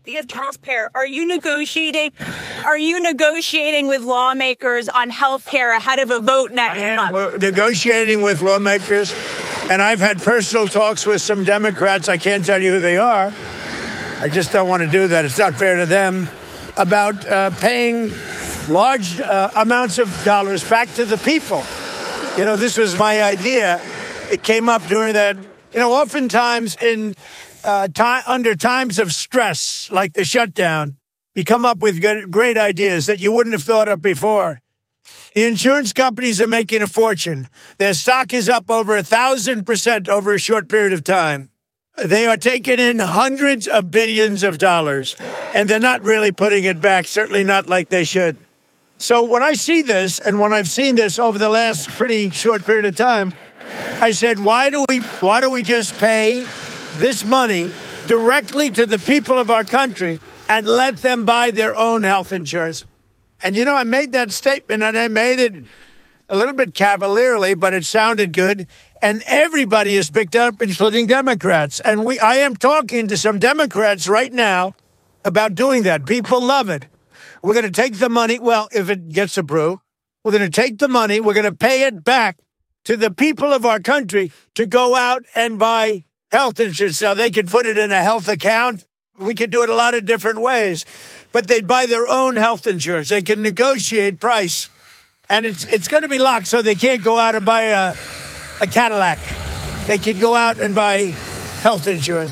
the taxpayer, are you negotiating with lawmakers on health care ahead of a vote next month? We're negotiating with lawmakers, and I've had personal talks with some Democrats. I can't tell you who they are. I just don't want to do that. It's not fair to them. About paying large amounts of dollars back to the people. You know, this was my idea. It came up during that. You know, oftentimes under times of stress, like the shutdown, you come up with great ideas that you wouldn't have thought of before. The insurance companies are making a fortune. Their stock is up over 1,000% over a short period of time. They are taking in hundreds of billions of dollars, and they're not really putting it back, certainly not like they should. So when I see this, and when I've seen this over the last pretty short period of time, I said, why do we just pay this money directly to the people of our country and let them buy their own health insurance? And, you know, I made that statement, and I made it a little bit cavalierly, but it sounded good. And everybody has picked up, including Democrats. And I am talking to some Democrats right now about doing that. People love it. We're going to take the money. Well, if it gets approved, we're going to take the money. We're going to pay it back to the people of our country to go out and buy health insurance. Now, they could put it in a health account. We could do it a lot of different ways. But they'd buy their own health insurance. They can negotiate price. And it's going to be locked, so they can't go out and buy a Cadillac. They can go out and buy health insurance.